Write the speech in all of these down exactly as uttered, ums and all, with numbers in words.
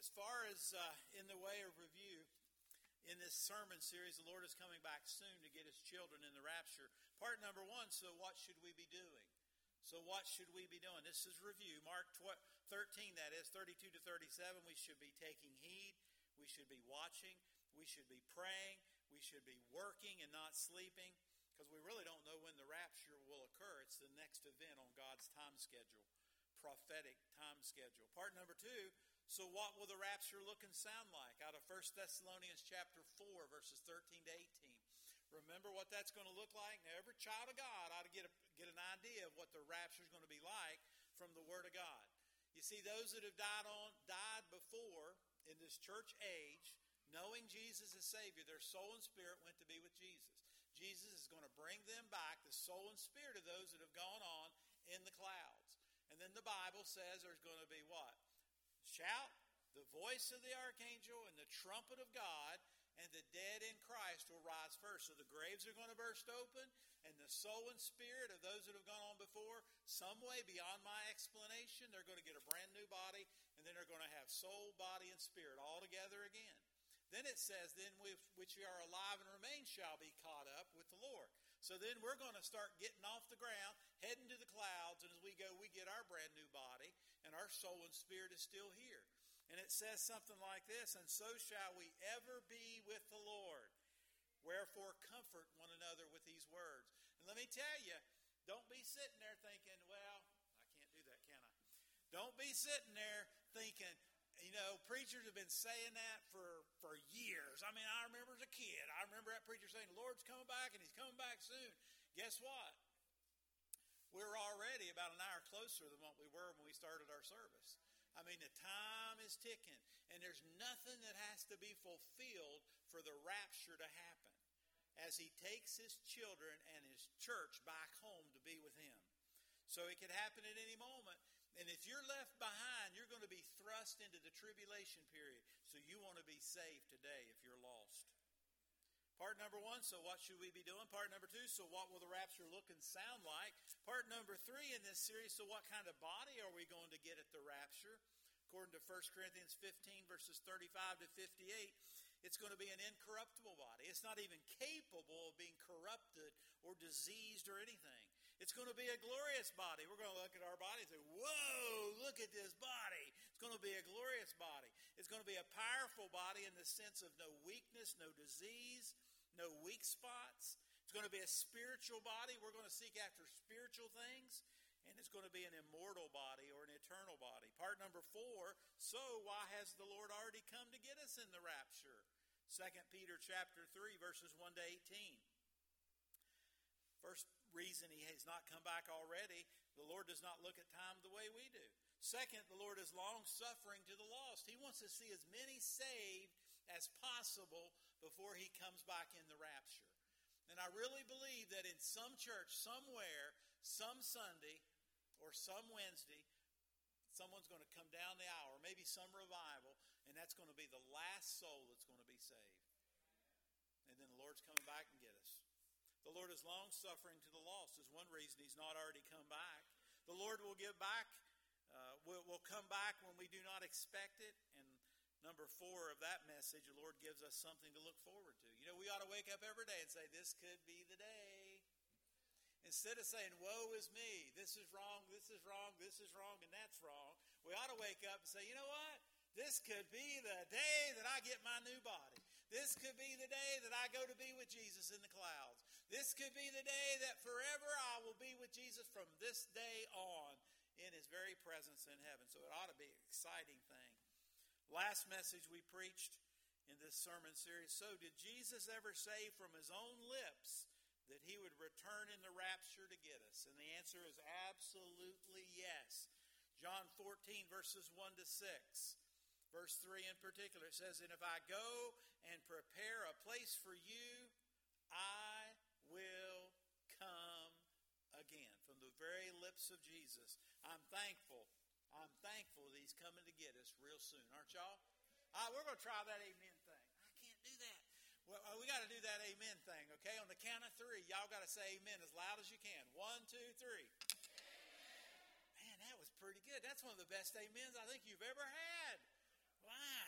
As far as uh, in the way of review, in this sermon series, the Lord is coming back soon to get his children in the rapture. Part number one, so what should we be doing? So what should we be doing? This is review. Mark thirteen, that is, thirty-two to thirty-seven, we should be taking heed. We should be watching. We should be praying. We should be working and not sleeping, because we really don't know when the rapture will occur. It's the next event on God's time schedule, prophetic time schedule. Part number two, so what will the rapture look and sound like? Out of First Thessalonians chapter four, verses thirteen to eighteen. Remember what that's going to look like? Now, every child of God ought to get, a, get an idea of what the rapture is going to be like from the Word of God. You see, those that have died on died before in this church age, knowing Jesus as Savior, their soul and spirit went to be with Jesus. Jesus is going to bring them back, the soul and spirit of those that have gone on in the clouds. And then the Bible says there's going to be what? Shout, the voice of the archangel, and the trumpet of God, and the dead in Christ will rise first. So the graves are going to burst open, and the soul and spirit of those that have gone on before, some way beyond my explanation, they're going to get a brand new body, and then they're going to have soul, body, and spirit all together again. Then it says, then we, which we are alive and remain shall be caught up with the Lord. So then we're going to start getting off the ground, heading to the clouds, and as we go, we get our brand new body, and our soul and spirit is still here. And it says something like this, and so shall we ever be with the Lord. Wherefore comfort one another with these words. And let me tell you, don't be sitting there thinking, well, I can't do that, can I? Don't be sitting there thinking, you know, preachers have been saying that for, for years. I mean, I remember as a kid, I remember that preacher saying, the Lord's coming back and he's coming back soon. Guess what? We're already about an hour closer than what we were when we started our service. I mean, the time is ticking, and there's nothing that has to be fulfilled for the rapture to happen as he takes his children and his church back home to be with him. So it could happen at any moment. And if you're left behind, you're going to be thrust into the tribulation period. So you want to be saved today if you're lost. Part number one, so what should we be doing? Part number two, so what will the rapture look and sound like? Part number three in this series, so what kind of body are we going to get at the rapture? According to First Corinthians fifteen, verses thirty-five to fifty-eight, it's going to be an incorruptible body. It's not even capable of being corrupted or diseased or anything. It's going to be a glorious body. We're going to look at our body and say, whoa, look at this body. It's going to be a glorious body. It's going to be a powerful body in the sense of no weakness, no disease, no weak spots. It's going to be a spiritual body. We're going to seek after spiritual things. And it's going to be an immortal body or an eternal body. Part number four, so why has the Lord already come to get us in the rapture? Second Peter chapter three, verses one to eighteen. First reason he has not come back already, the Lord does not look at time the way we do. Second, the Lord is long-suffering to the lost. He wants to see as many saved as possible before he comes back in the rapture. And I really believe that in some church, somewhere, some Sunday or some Wednesday, someone's going to come down the aisle, or maybe some revival, and that's going to be the last soul that's going to be saved. And then the Lord's coming back and get us. The Lord is long-suffering to the lost is one reason he's not already come back. The Lord will give back, uh, will, will come back when we do not expect it. And number four of that message, the Lord gives us something to look forward to. You know, we ought to wake up every day and say, this could be the day. Instead of saying, woe is me, this is wrong, this is wrong, this is wrong, and that's wrong, we ought to wake up and say, you know what? This could be the day that I get my new body. This could be the day that I go to be with Jesus in the clouds. This could be the day that forever I will be with Jesus from this day on in his very presence in heaven. So it ought to be an exciting thing. Last message we preached in this sermon series. So did Jesus ever say from his own lips that he would return in the rapture to get us? And the answer is absolutely yes. John fourteen, verses one to six. Verse three in particular, it says, and if I go and prepare a place for you, I will come again. From the very lips of Jesus. I'm thankful. I'm thankful that he's coming to get us real soon. Aren't y'all? All right, we're going to try that amen thing. I can't do that. Well, we got to do that amen thing, okay? On the count of three, y'all got to say amen as loud as you can. One, two, three. Amen. Man, that was pretty good. That's one of the best amens I think you've ever had. Wow.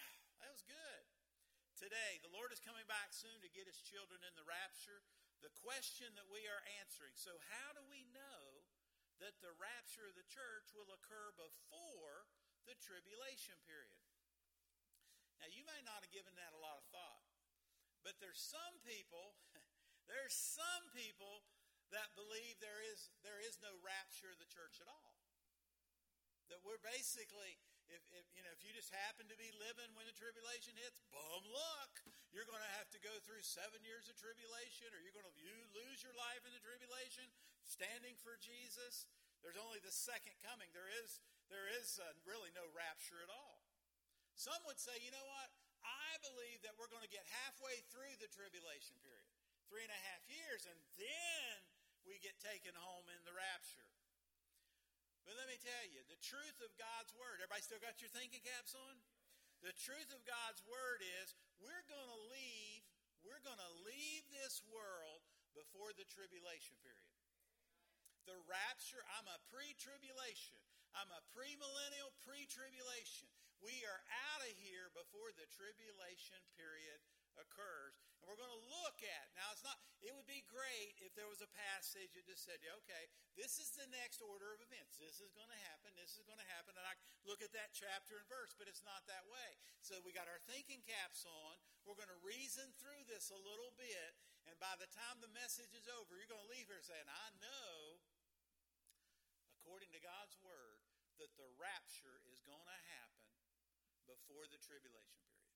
today, the Lord is coming back soon to get his children in the rapture. The question that we are answering, so how do we know that the rapture of the church will occur before the tribulation period? Now, you may not have given that a lot of thought, but there's some people, there's some people that believe there is there is no rapture of the church at all. That we're basically, if, if you know, if you just happen to be living when the tribulation hits, bum luck. You're going to have to go through seven years of tribulation, or you're going to you lose your life in the tribulation, standing for Jesus. There's only the second coming. There is there is uh, really no rapture at all. Some would say, you know what? I believe that we're going to get halfway through the tribulation period, three and a half years, and then we get taken home in the rapture. But let me tell you, the truth of God's word, everybody still got your thinking caps on? The truth of God's word is we're going to leave, we're going to leave this world before the tribulation period. The rapture, I'm a pre-tribulation. I'm a premillennial, pre-tribulation. We are out of here before the tribulation period occurs. And we're going to look at, now it's not, it would be great if there was a passage that just said, okay, this is the next order of events. This is going to happen, this is going to happen, and I look at that chapter and verse, but it's not that way. So we got our thinking caps on. We're going to reason through this a little bit, and by the time the message is over, you're going to leave here saying, I know, according to God's word, that the rapture is going to happen before the tribulation period.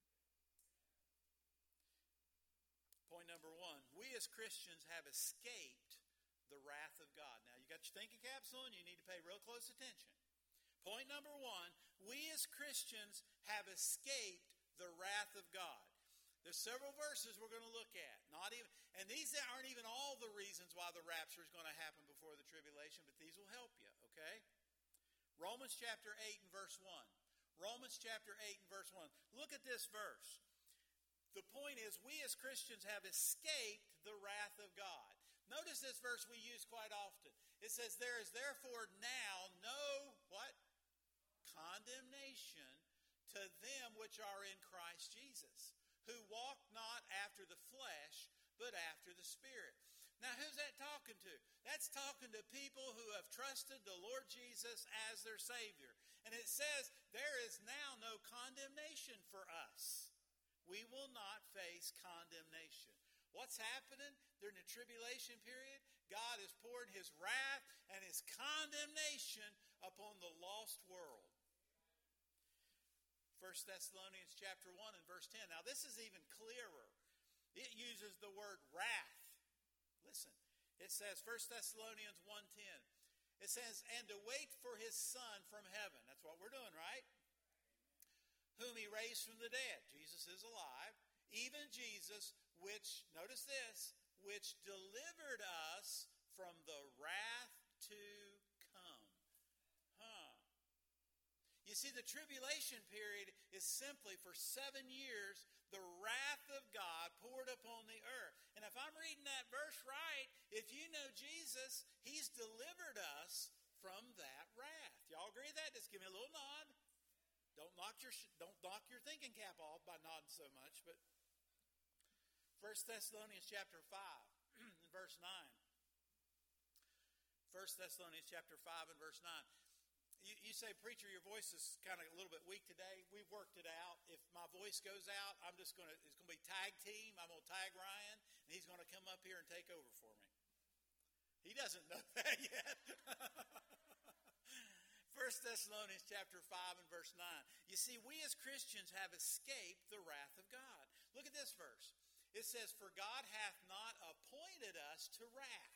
Point number one, we as Christians have escaped the wrath of God. Now, you got your thinking caps on, you need to pay real close attention. Point number one, we as Christians have escaped the wrath of God. There's several verses we're going to look at. Not even, and these aren't even all the reasons why the rapture is going to happen before the tribulation, but these will help you, okay? Romans chapter eight and verse one. Romans chapter eight and verse one. Look at this verse. The point is, we as Christians have escaped the wrath of God. Notice this verse we use quite often. It says, there is therefore now no, what? Condemnation to them which are in Christ Jesus, who walk not after the flesh, but after the Spirit. Now, who's that talking to? That's talking to people who have trusted the Lord Jesus as their Savior. And it says, there is now no condemnation for us. We will not face condemnation. What's happening during the tribulation period? God is pouring his wrath and his condemnation upon the lost world. First Thessalonians chapter one and verse ten. Now this is even clearer. It uses the word wrath. Listen, it says First Thessalonians one ten. It says, and to wait for his Son from heaven. That's what we're doing, right? Whom he raised from the dead. Jesus is alive. Even Jesus, which, notice this, which delivered us from the wrath to come. Huh. You see, the tribulation period is simply for seven years the wrath of God poured upon the earth. And if I'm reading that verse right, if you know Jesus, he's delivered us from that wrath. Y'all agree with that? Just give me a little nod. Don't knock your don't knock your thinking cap off by nodding so much. But First Thessalonians chapter five and verse nine. First Thessalonians chapter five and verse nine. You, you say, preacher, your voice is kind of a little bit weak today. We've worked it out. If my voice goes out, I'm just going to, it's going to be tag team. I'm going to tag Ryan, and he's going to come up here and take over for me. He doesn't know that yet. First Thessalonians chapter five and verse nine. You see, we as Christians have escaped the wrath of God. Look at this verse. It says, for God hath not appointed us to wrath.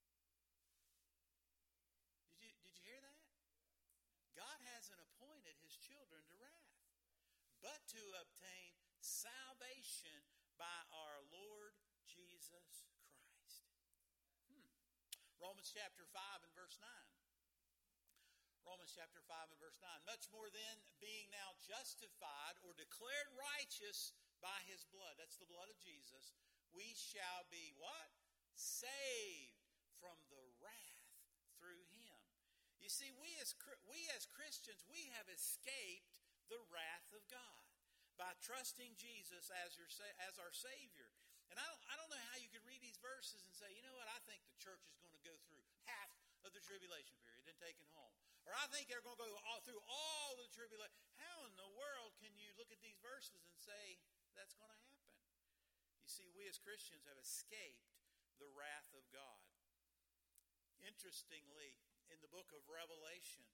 Did you, did you hear that? God hasn't appointed his children to wrath, but to obtain salvation by our Lord Jesus Christ. Hmm. Romans chapter five and verse nine. Romans chapter five and verse nine. Much more then, being now justified or declared righteous by his blood, that's the blood of Jesus, we shall be what? Saved from the wrath through him. You see, we as we as Christians, we have escaped the wrath of God by by trusting Jesus as your as our Savior. And I don't, I don't know how you could read these verses and say, you know what, I think the church is going to go through half of the tribulation period and take it home. Or I think they're going to go all through all the tribulation. How in the world can you look at these verses and say that's going to happen? You see, we as Christians have escaped the wrath of God. Interestingly, in the book of Revelation,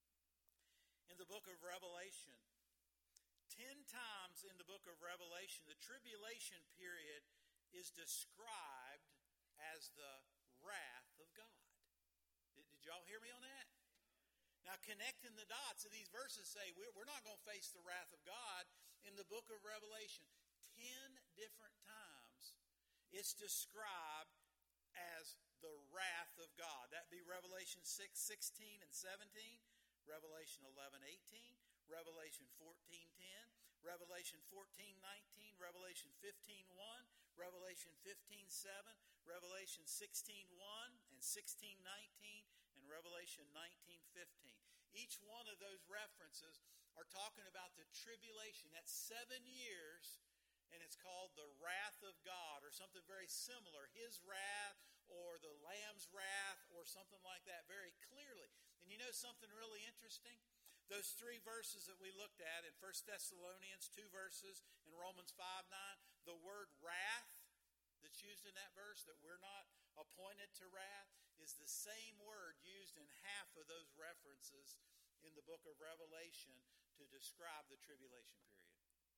in the book of Revelation, ten times in the book of Revelation, the tribulation period is described as the wrath of God. Did, did y'all hear me on that? Now, connecting the dots of these verses say we're, we're not going to face the wrath of God in the book of Revelation. Ten different times it's described as the wrath of God. That'd be Revelation six, sixteen, and seventeen, Revelation eleven, eighteen, Revelation fourteen, ten, Revelation fourteen, nineteen, Revelation fifteen, one, Revelation fifteen, seven, Revelation sixteen, one, and sixteen, nineteen, and Revelation nineteen, fifteen. Each one of those references are talking about the tribulation. That's seven years, and it's called the wrath of God, or something very similar. His wrath, or the Lamb's wrath, or something like that very clearly. And you know something really interesting? Those three verses that we looked at in First Thessalonians, two verses, and Romans five, nine, the word wrath that's used in that verse, that we're not appointed to wrath, is the same word used in half of those references in the book of Revelation to describe the tribulation period.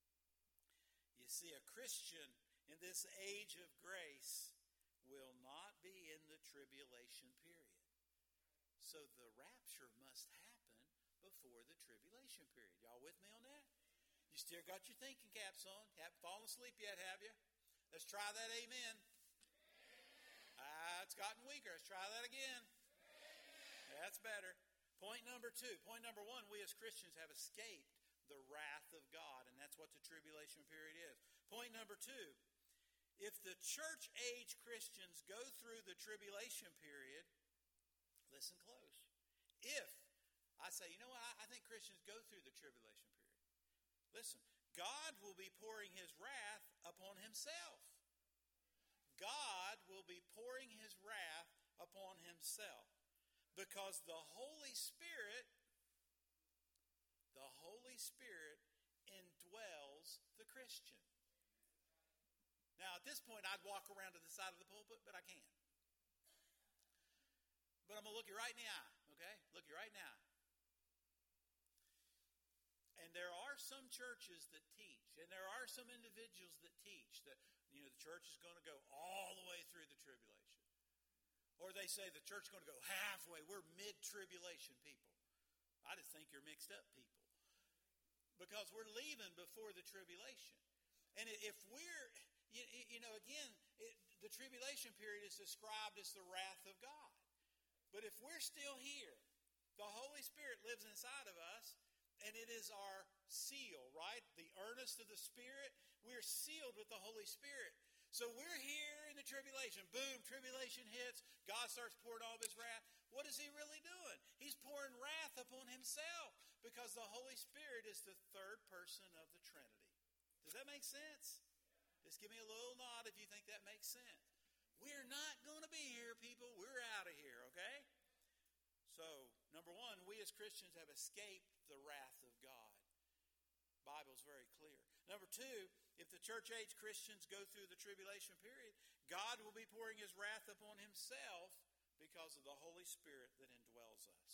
You see, a Christian in this age of grace will not be in the tribulation period. So the rapture must happen before the tribulation period. Y'all with me on that? You still got your thinking caps on? Haven't fallen asleep yet, have you? Let's try that amen. Ah, it's gotten weaker. Let's try that again. That's better. Point number two. Point number one, we as Christians have escaped the wrath of God, and that's what the tribulation period is. Point number two, if the church age Christians go through the tribulation period, listen close. If, I say, you know what, I, I think Christians go through the tribulation period. Listen, God will be pouring his wrath upon himself. God will be pouring his wrath upon himself because the Holy Spirit, the Holy Spirit indwells the Christian. Now, at this point, I'd walk around to the side of the pulpit, but I can't. But I'm going to look you right in the eye, okay? Look you right in the eye. And there are some churches that teach, and there are some individuals that teach that, you know, the church is going to go all the way through the tribulation. Or they say the church is going to go halfway. We're mid-tribulation people. I just think you're mixed up people. Because we're leaving before the tribulation. And if we're, you, you know, again, it, the tribulation period is described as the wrath of God. But if we're still here, the Holy Spirit lives inside of us, and it is our seal, right? The earnest of the Spirit. We're sealed with the Holy Spirit. So we're here in the tribulation. Boom, tribulation hits. God starts pouring all of his wrath. What is he really doing? He's pouring wrath upon himself because the Holy Spirit is the third person of the Trinity. Does that make sense? Just give me a little nod if you think that makes sense. We're not going to be here, people. We're out of here, okay? So, number one, we as Christians have escaped the wrath of God. The Bible's very clear. Number two, if the church age Christians go through the tribulation period, God will be pouring his wrath upon himself because of the Holy Spirit that indwells us.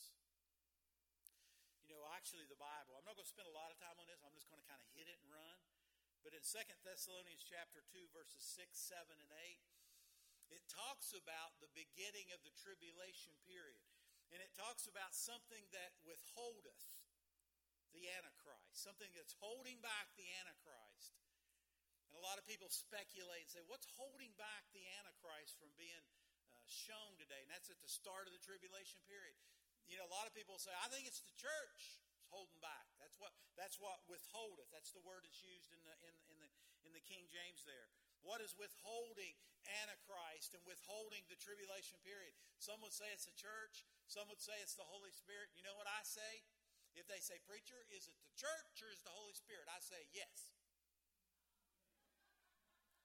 You know, actually the Bible, I'm not going to spend a lot of time on this. I'm just going to kind of hit it and run. But in Second Thessalonians chapter two, verses six, seven, and eight, it talks about the beginning of the tribulation period. And it talks about something that withholdeth the Antichrist, something that's holding back the Antichrist. And a lot of people speculate and say, what's holding back the Antichrist from being uh, shown today? And that's at the start of the tribulation period. You know, a lot of people say, I think it's the church that's holding back. That's what that's what withholdeth. That's the word that's used in the in, in the in the King James there. What is withholding Antichrist and withholding the tribulation period? Some would say it's the church. Some would say it's the Holy Spirit. You know what I say? If they say, preacher, is it the church or is it the Holy Spirit? I say, yes.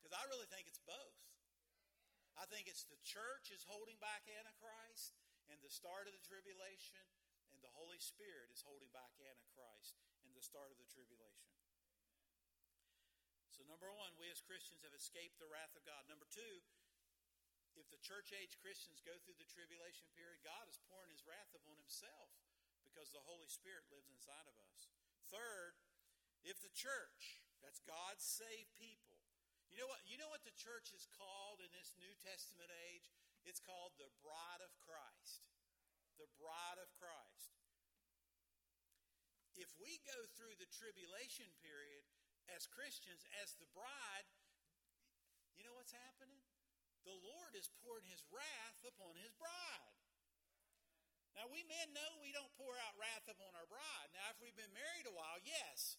Because I really think it's both. I think it's the church is holding back Antichrist and the start of the tribulation, and the Holy Spirit is holding back Antichrist and the start of the tribulation. So number one, we as Christians have escaped the wrath of God. Number two, if the church-age Christians go through the tribulation period, God is pouring his wrath upon himself because the Holy Spirit lives inside of us. Third, if the church, that's God's saved people, you know what, you know what the church is called in this New Testament age? It's called the bride of Christ. The bride of Christ. If we go through the tribulation period as Christians, as the bride, you know what's happening? The Lord is pouring his wrath upon his bride. Now, we men know we don't pour out wrath upon our bride. Now, if we've been married a while, yes.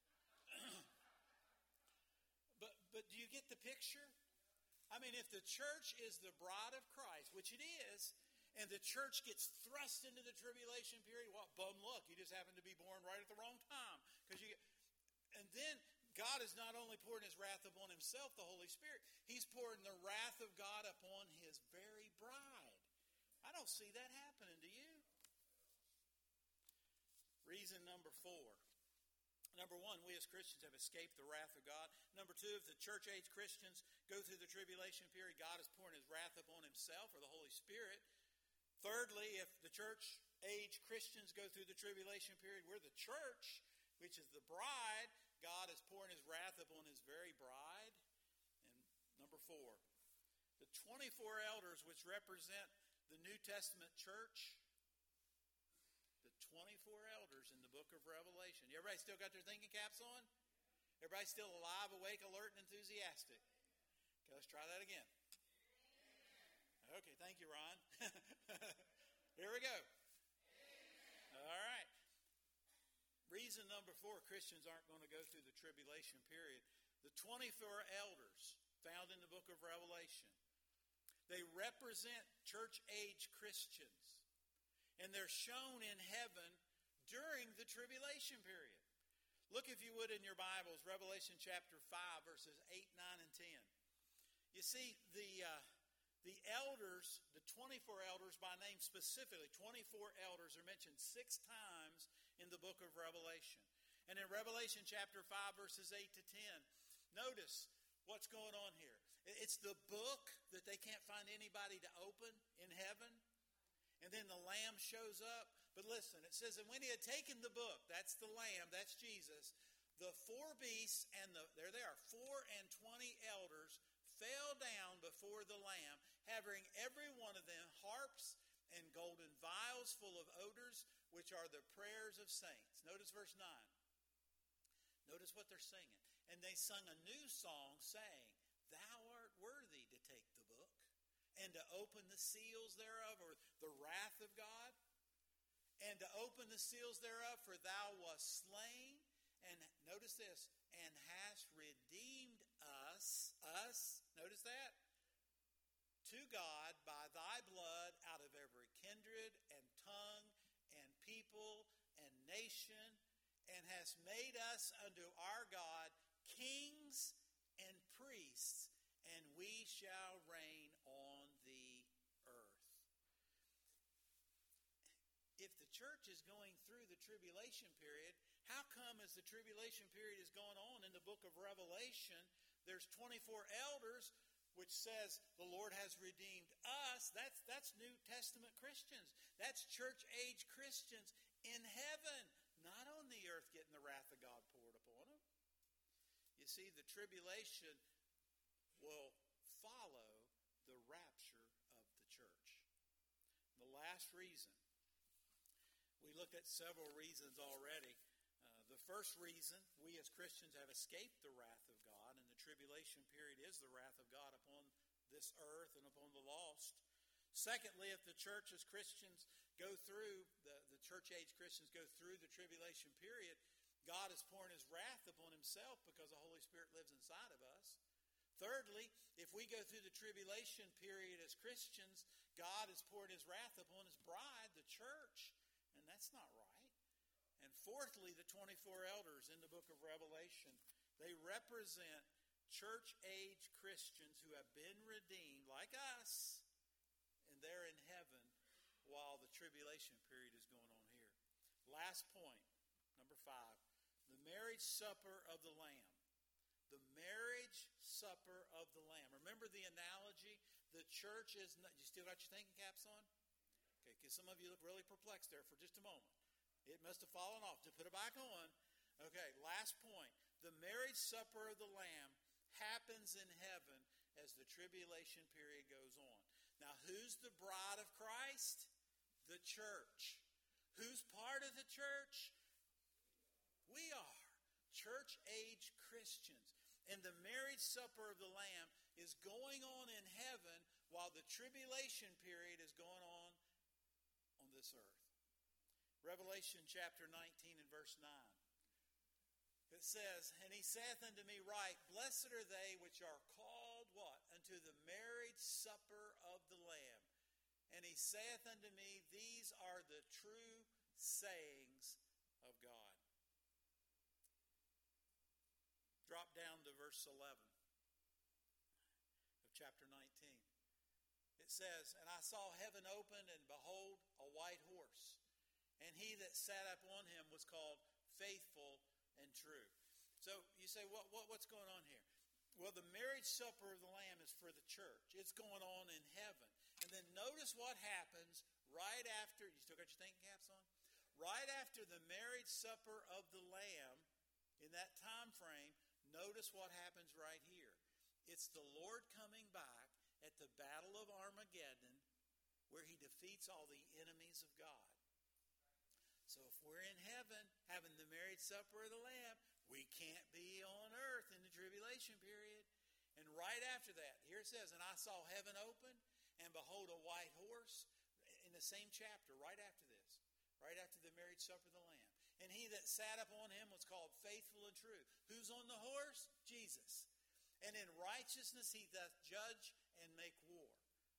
but but do you get the picture? I mean, if the church is the bride of Christ, which it is, and the church gets thrust into the tribulation period, what bum luck. You just happen to be born right at the wrong time. Because you get, and then God is not only pouring his wrath upon himself, the Holy Spirit, he's pouring the wrath of God upon his very bride. I don't see that happening, do you? Reason number four. Number one, we as Christians have escaped the wrath of God. Number two, if the church-age Christians go through the tribulation period, God is pouring his wrath upon himself or the Holy Spirit. Thirdly, if the church-age Christians go through the tribulation period, we're the church, which is the bride. God is pouring his wrath upon his very bride. And number four, the twenty-four elders which represent the New Testament church, the twenty-four elders in the book of Revelation. Everybody still got their thinking caps on? Everybody still alive, awake, alert, and enthusiastic? Okay, let's try that again. Okay, thank you, Ron. Here we go. All right. Reason number four, Christians aren't going to go through the tribulation period. The twenty-four elders found in the book of Revelation, they represent church-age Christians. And they're shown in heaven during the tribulation period. Look, if you would, in your Bibles, Revelation chapter five, verses eight, nine, and ten. You see, the uh, the elders, the twenty-four elders by name specifically, twenty-four elders are mentioned six times in the book of Revelation. And in Revelation chapter five, verses eight to ten, notice what's going on here. It's the book that they can't find anybody to open in heaven. And then the Lamb shows up. But listen, it says, and when he had taken the book, that's the Lamb, that's Jesus, the four beasts and the, there they are, four and twenty elders fell down before the Lamb, having every one of them harps and golden vials full of odors, which are the prayers of saints. Notice verse nine. Notice what they're singing. And they sung a new song, saying, Thou art worthy to take the book and to open the seals thereof, or the wrath of God, and to open the seals thereof, for thou wast slain, and notice this, and hast redeemed us, us, notice that, to God by thy blood out of every kindred and tongue and people and nation, and hast made us unto our God kings and priests, and we shall reign on the earth. If the church is going through the tribulation period, how come as the tribulation period is going on in the book of Revelation, there's twenty-four elders, which says the Lord has redeemed us? That's, that's New Testament Christians. That's church-age Christians in heaven, not on the earth getting the wrath of God poured upon them. You see, the tribulation will follow the rapture of the church. The last reason, we looked at several reasons already. Uh, the first reason, we as Christians have escaped the wrath of God, and the tribulation period is the wrath of God upon this earth and upon the lost. Secondly, if the church as Christians go through, the, the church-age Christians go through the tribulation period, God is pouring his wrath upon himself because the Holy Spirit lives inside of us. Thirdly, if we go through the tribulation period as Christians, God has poured his wrath upon his bride, the church, and that's not right. And fourthly, the twenty-four elders in the book of Revelation, they represent church-age Christians who have been redeemed, like us, and they're in heaven while the tribulation period is going on here. Last point, number five, the marriage supper of the Lamb. The marriage supper of the Lamb. Remember the analogy? The church is not, you still got your thinking caps on? Okay, because some of you look really perplexed there for just a moment. It must have fallen off. To put it back on. Okay, last point. The marriage supper of the Lamb happens in heaven as the tribulation period goes on. Now, who's the bride of Christ? The church. Who's part of the church? We are. Church-age Christians. And the marriage supper of the Lamb is going on in heaven while the tribulation period is going on on this earth. Revelation chapter nineteen and verse nine. It says, "And he saith unto me, Write, Blessed are they which are called," what? "Unto the marriage supper of the Lamb. And he saith unto me, These are the true sayings of God." Drop down to verse eleven of chapter nineteen. It says, "And I saw heaven opened, and behold, a white horse. And he that sat upon him was called Faithful and True." So you say, what, what what's going on here? Well, the marriage supper of the Lamb is for the church. It's going on in heaven. And then notice what happens right after, you still got your thinking caps on? Right after the marriage supper of the Lamb, in that time frame, notice what happens right here. It's the Lord coming back at the Battle of Armageddon, where he defeats all the enemies of God. So if we're in heaven having the marriage supper of the Lamb, we can't be on earth in the tribulation period. And right after that, here it says, "And I saw heaven open, and behold, a white horse," in the same chapter, right after this, right after the marriage supper of the Lamb. "And he that sat upon him was called Faithful and True." Who's on the horse? Jesus. "And in righteousness he doth judge and make war.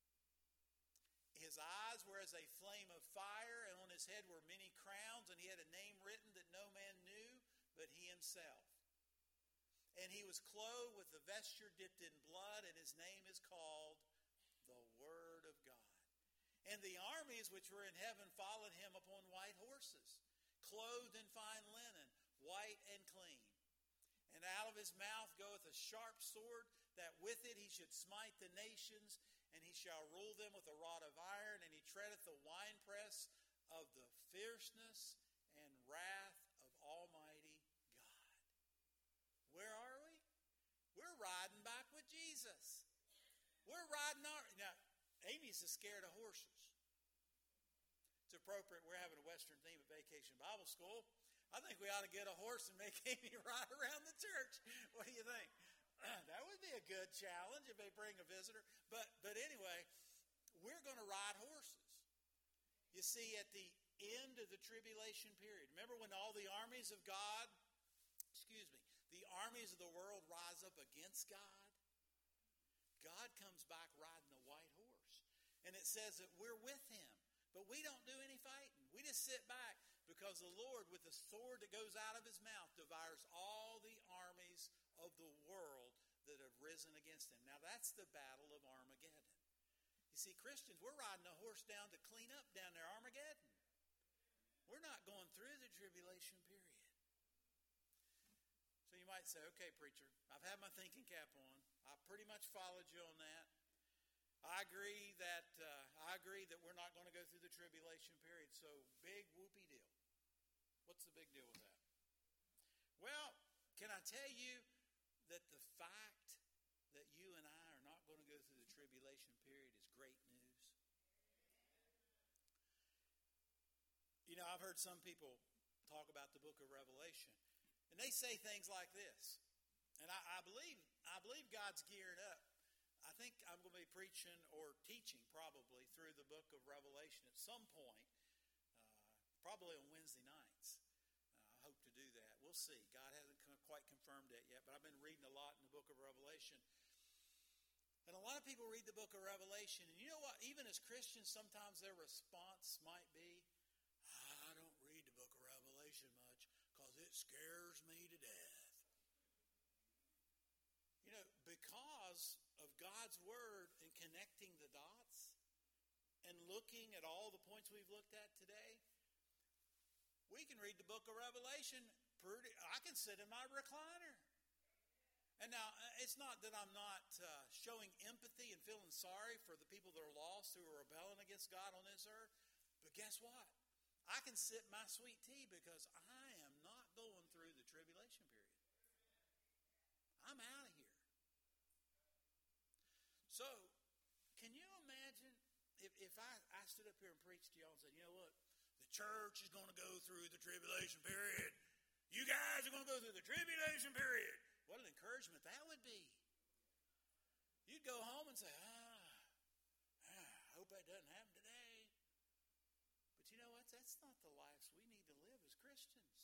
His eyes were as a flame of fire, and on his head were many crowns, and he had a name written that no man knew but he himself. And he was clothed with a vesture dipped in blood, and his name is called the Word of God. And the armies which were in heaven followed him upon white horses, clothed in fine linen, white and clean. And out of his mouth goeth a sharp sword, that with it he should smite the nations, and he shall rule them with a rod of iron, and he treadeth the winepress of the fierceness and wrath of Almighty God." Where are we? We're riding back with Jesus. We're riding our... Now, Amy's is scared of horses. It's appropriate. We're having a Western theme at Vacation Bible School. I think we ought to get a horse and make Amy ride around the church. What do you think? That would be a good challenge if they bring a visitor. But but anyway, we're going to ride horses. You see, at the end of the tribulation period, remember when all the armies of God, excuse me, the armies of the world rise up against God? God comes back riding a white horse. And it says that we're with him. But we don't do any fighting. We just sit back because the Lord, with the sword that goes out of his mouth, devours all the armies of the world that have risen against him. Now, that's the battle of Armageddon. You see, Christians, we're riding a horse down to clean up down there, Armageddon. We're not going through the tribulation period. So you might say, "Okay, preacher, I've had my thinking cap on. I pretty much followed you on that. I agree that uh, I agree that we're not going to go through the tribulation period. So big whoopee deal. What's the big deal with that?" Well, can I tell you that the fact that you and I are not going to go through the tribulation period is great news? You know, I've heard some people talk about the book of Revelation, and they say things like this. And I, I believe I believe God's gearing up. I think I'm going to be preaching or teaching probably through the book of Revelation at some point, uh, probably on Wednesday nights. Uh, I hope to do that. We'll see. God hasn't quite confirmed that yet, but I've been reading a lot in the book of Revelation. And a lot of people read the book of Revelation, and you know what? Even as Christians, sometimes their response might be, "I don't read the book of Revelation much because it scares me to death." You know, because of God's Word and connecting the dots and looking at all the points we've looked at today, we can read the book of Revelation pretty, I can sit in my recliner. And now, it's not that I'm not uh, showing empathy and feeling sorry for the people that are lost who are rebelling against God on this earth. But guess what? I can sip my sweet tea because I am not going through the tribulation period. I'm out of here. So, can you imagine if, if I, I stood up here and preached to y'all and said, you know what? The church is going to go through the tribulation period. You guys are going to go through the tribulation period. What an encouragement that would be. You'd go home and say, ah, ah, I hope that doesn't happen today. But you know what? That's not the lives we need to live as Christians.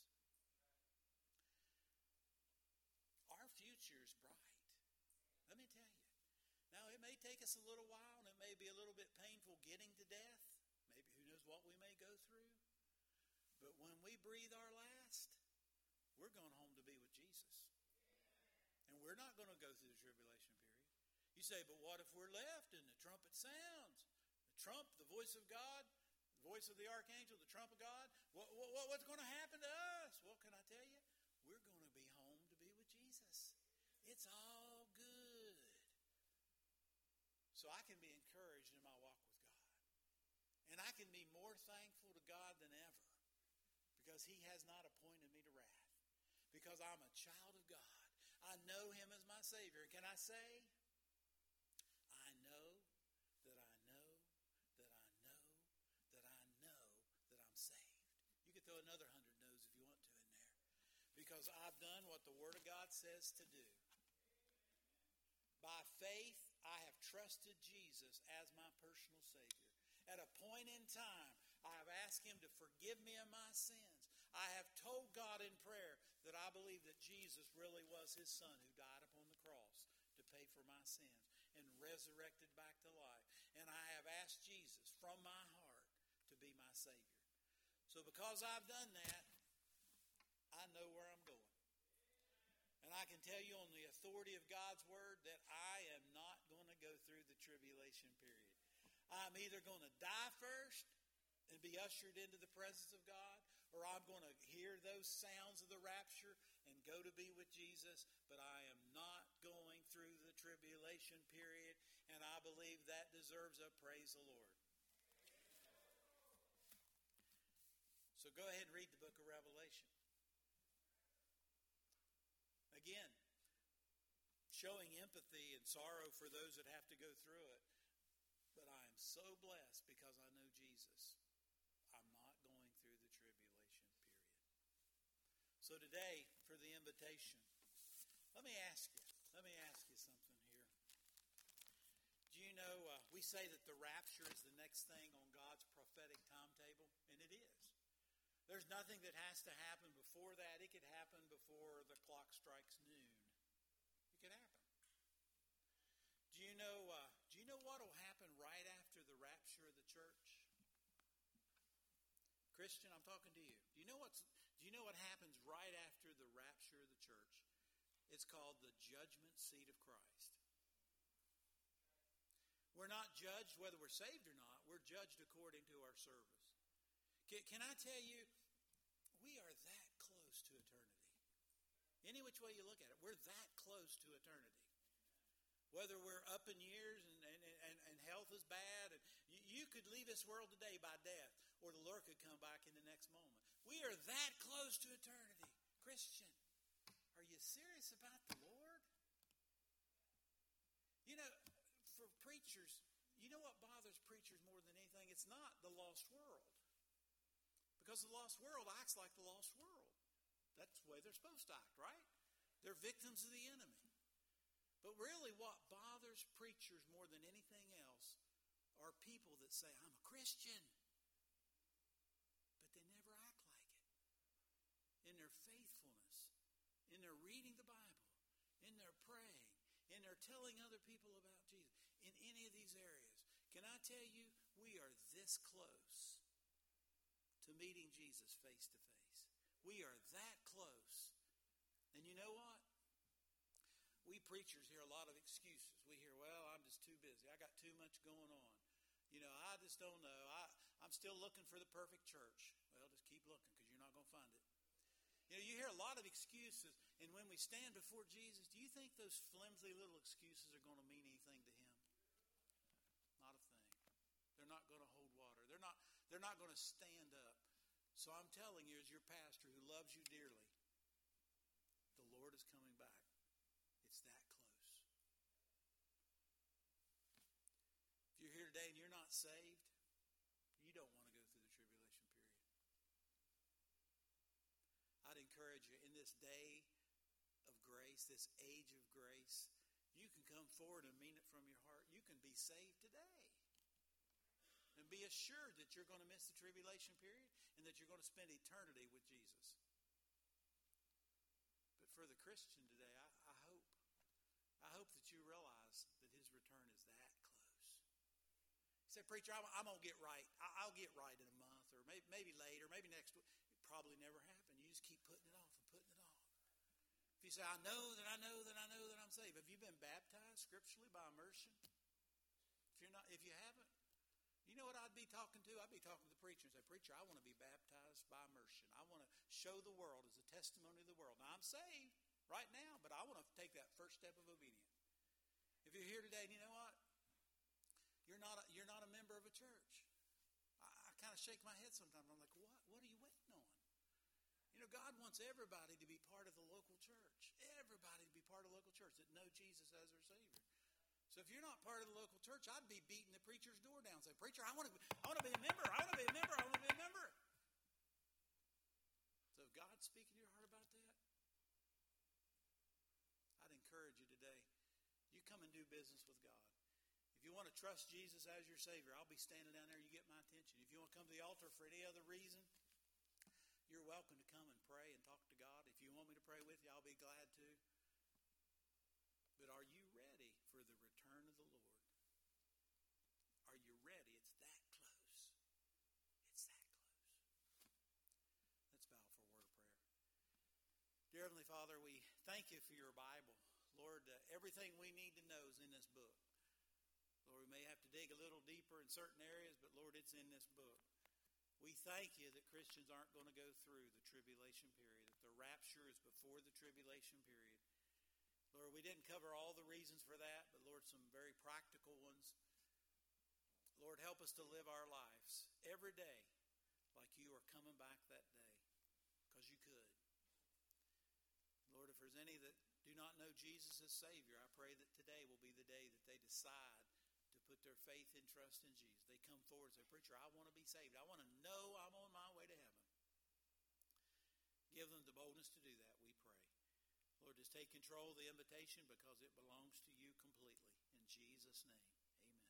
Our future is bright. Let me tell you. Now, it may take us a little while, and it may be a little bit painful getting to death. Maybe who knows what we may go through. But when we breathe our last, we're going home to be with Jesus. And we're not going to go through the tribulation period. You say, but what if we're left and the trumpet sounds? The trump, the voice of God, the voice of the archangel, the trump of God. What, what, what's going to happen to us? Well, can I tell you? We're going to be home to be with Jesus. It's all good. So I can be encouraged in my walk with God. And I can be more thankful to God than ever because He has not appointed me to wrath. Because I'm a child of God. I know Him as my Savior. Can I say, I know that I know that I know that I know that I'm saved. You could throw another hundred no's if you want to in there. Because I've done what the Word of God says to do. By faith, I have trusted Jesus as my personal Savior. At a point in time, I have asked Him to forgive me of my sins. I have told God in prayer that I believe that Jesus really was His Son who died upon the cross to pay for my sins and resurrected back to life. And I have asked Jesus from my heart to be my Savior. So because I've done that, I know where I'm going. And I can tell you on the authority of God's Word that I am not going to go through the tribulation period. I'm either going to die first and be ushered into the presence of God, or I'm going to hear those sounds of the rapture and go to be with Jesus, but I am not going through the tribulation period, and I believe that deserves a praise the Lord. So go ahead and read the book of Revelation. Again, showing empathy and sorrow for those that have to go through it, but I am so blessed because I know Jesus. I'm not going through the tribulation period. So today, for the invitation, let me ask you, let me ask you something here. Do you know, uh, we say that the rapture is the next thing on God's prophetic timetable, and it is. There's nothing that has to happen before that. It could happen before the clock strikes noon. It could happen. Do you know, uh, do you know what will happen right after the rapture of the church? Christian, I'm talking to you. Do you know what's do you know what happens right after the rapture of the church? It's called the judgment seat of Christ. We're not judged whether we're saved or not. We're judged according to our service. Can, can I tell you, we are that close to eternity. Any which way you look at it, we're that close to eternity. Whether we're up in years and, and, and, and health is bad, and you, you could leave this world today by death, or the Lord could come back in the next moment. We are that close to eternity. Christian, are you serious about the Lord? You know, for preachers, you know what bothers preachers more than anything? It's not the lost world. Because the lost world acts like the lost world. That's the way they're supposed to act, right? They're victims of the enemy. But really what bothers preachers more than anything else are people that say, I'm a Christian. But they never act like it. In their faithfulness, in their reading the Bible, in their praying, in their telling other people about Jesus, in any of these areas. Can I tell you, we are this close to meeting Jesus face to face. We are that close. And you know what? we preachers hear a lot of excuses. We hear, well, I'm just too busy. I got too much going on. You know, I just don't know. I, I'm still looking for the perfect church. Well, just keep looking because you're not going to find it. You know, you hear a lot of excuses, and when we stand before Jesus, do you think those flimsy little excuses are going to mean anything to him? Not a thing. They're not going to hold water. They're not, they're not going to stand up. So I'm telling you, as your pastor who loves you dearly, the Lord is coming back. It's that close. If you're here today and you're not saved, you don't want to go through the tribulation period. I'd encourage you, in this day of grace, this age of grace, you can come forward and mean it from your heart. You can be saved today. And be assured that you're going to miss the tribulation period and that you're going to spend eternity with Jesus. But for the Christian today, I, I hope, I hope that you realize that his return is that close. You say, preacher, I'm, I'm going to get right. I, I'll get right in a month or maybe, maybe later, maybe next week. It probably never happened. You just keep putting it off and putting it off. If you say, I know that I know that I know that I'm saved. Have you been baptized scripturally by immersion? If you're not, if you haven't, you know what I'd be talking to? I'd be talking to the preacher and say, preacher, I want to be baptized by immersion. I want to show the world as a testimony of the world. Now, I'm saved right now, but I want to take that first step of obedience. If you're here today and you know what? You're not a, you're not a member of a church. I, I kind of shake my head sometimes. I'm like, what? What are you waiting on? You know, God wants everybody to be part of the local church. Everybody to be part of the local church that know Jesus as their Savior. So if you're not part of the local church, I'd be beating the preacher's door down, saying, preacher, I want to, I want to be a member. I want to be a member. I want to be a member. So if God's speaking to your heart about that, I'd encourage you today, you come and do business with God. If you want to trust Jesus as your Savior, I'll be standing down there. You get my attention. If you want to come to the altar for any other reason, you're welcome to come and pray and talk to God. If you want me to pray with you, I'll be glad to. But are you ready for the return of the Lord? Are you ready? It's that close. It's that close. Let's bow for a word of prayer. Dear Heavenly Father, we thank you for your Bible. Lord, uh, everything we need to know is in this book. Lord, we may have to dig a little deeper in certain areas, but Lord, it's in this book. We thank you that Christians aren't going to go through the tribulation period, that the rapture is before the tribulation period. Lord, we didn't cover all the reasons for that, but Lord, some very practical ones. Lord, help us to live our lives every day like you are coming back that day, because you could. Lord, if there's any that do not know Jesus as Savior, I pray that today will be the day that they decide to put their faith and trust in Jesus. They come forward and say, preacher, I want to be saved. I want to know I'm on my way to heaven. Give them the boldness to do that, we pray. Lord, just take control of the invitation because it belongs to you completely. In Jesus' name.